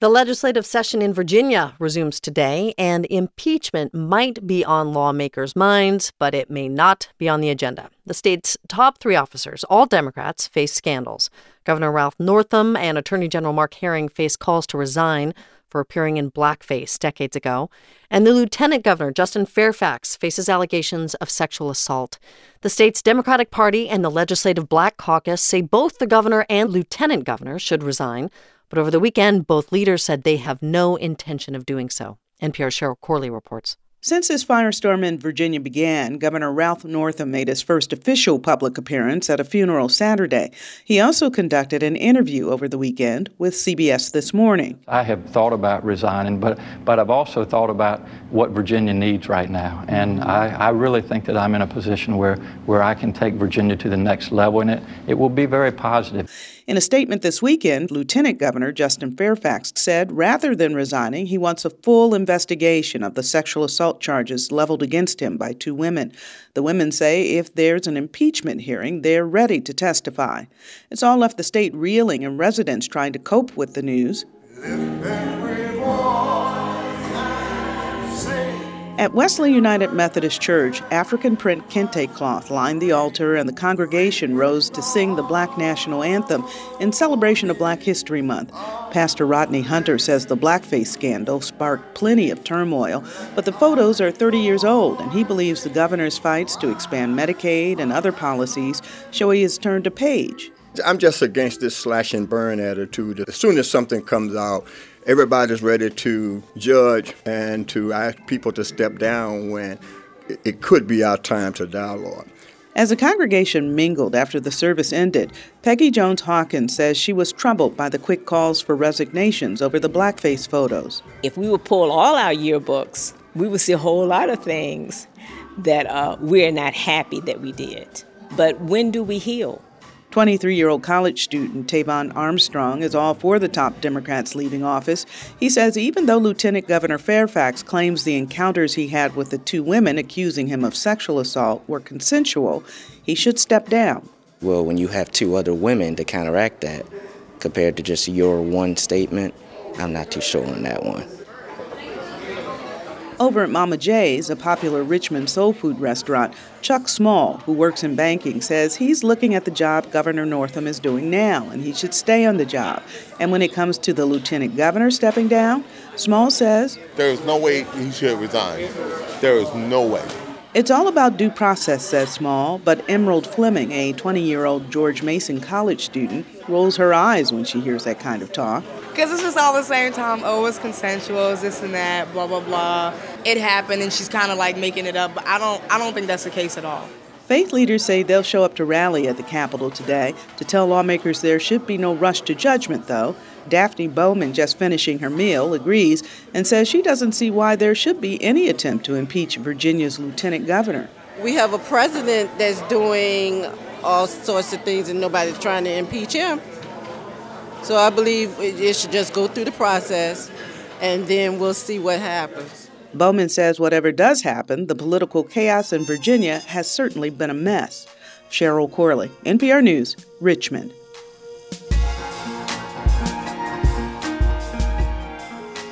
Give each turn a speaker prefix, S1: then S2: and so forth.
S1: The legislative session in Virginia resumes today, and impeachment might be on lawmakers' minds, but it may not be on the agenda. The state's top three officers, all Democrats, face scandals. Governor Ralph Northam and Attorney General Mark Herring face calls to resign for appearing in blackface decades ago. And the Lieutenant Governor, Justin Fairfax, faces allegations of sexual assault. The state's Democratic Party and the Legislative Black Caucus say both the governor and lieutenant governor should resign. But over the weekend, both leaders said they have no intention of doing so. NPR's Cheryl Corley reports.
S2: Since this firestorm in Virginia began, Governor Ralph Northam made his first official public appearance at a funeral Saturday. He also conducted an interview over the weekend with CBS This Morning.
S3: I have thought about resigning, but I've also thought about what Virginia needs right now. And I really think that I'm in a position where I can take Virginia to the next level, and it will be very positive.
S2: In a statement this weekend, Lieutenant Governor Justin Fairfax said rather than resigning, he wants a full investigation of the sexual assault charges leveled against him by two women. The women say if there's an impeachment hearing, they're ready to testify. It's all left the state reeling and residents trying to cope with the news. At Wesley United Methodist Church, African print kente cloth lined the altar, and the congregation rose to sing the Black National Anthem in celebration of Black History Month. Pastor Rodney Hunter says the blackface scandal sparked plenty of turmoil, but the photos are 30 years old, and he believes the governor's fights to expand Medicaid and other policies show he has turned a page.
S4: I'm just against this slash and burn attitude. As soon as something comes out, everybody's ready to judge and to ask people to step down when it could be our time to dialogue.
S2: As the congregation mingled after the service ended, Peggy Jones Hawkins says she was troubled by the quick calls for resignations over the blackface photos.
S5: If we would pull all our yearbooks, we would see a whole lot of things that we're not happy that we did. But when do we heal?
S2: 23-year-old college student Tavon Armstrong is all for the top Democrats leaving office. He says even though Lieutenant Governor Fairfax claims the encounters he had with the two women accusing him of sexual assault were consensual, he should step down.
S6: Well, when you have two other women to counteract that, compared to just your one statement, I'm not too sure on that one.
S2: Over at Mama J's, a popular Richmond soul food restaurant, Chuck Small, who works in banking, says he's looking at the job Governor Northam is doing now, and he should stay on the job. And when it comes to the lieutenant governor stepping down, Small says,
S7: there is no way he should resign. There is no way.
S2: It's all about due process, says Small, but Emerald Fleming, a 20-year-old George Mason college student, rolls her eyes when she hears that kind of talk.
S8: Because it's just all the same time, oh, it's consensual, it's this and that, blah, blah, blah. It happened, and she's kind of like making it up, but I don't think that's the case at all.
S2: Faith leaders say they'll show up to rally at the Capitol today to tell lawmakers there should be no rush to judgment, though. Daphne Bowman, just finishing her meal, agrees and says she doesn't see why there should be any attempt to impeach Virginia's lieutenant governor.
S9: We have a president that's doing all sorts of things and nobody's trying to impeach him. So I believe it should just go through the process and then we'll see what happens.
S2: Bowman says whatever does happen, the political chaos in Virginia has certainly been a mess. Cheryl Corley, NPR News, Richmond.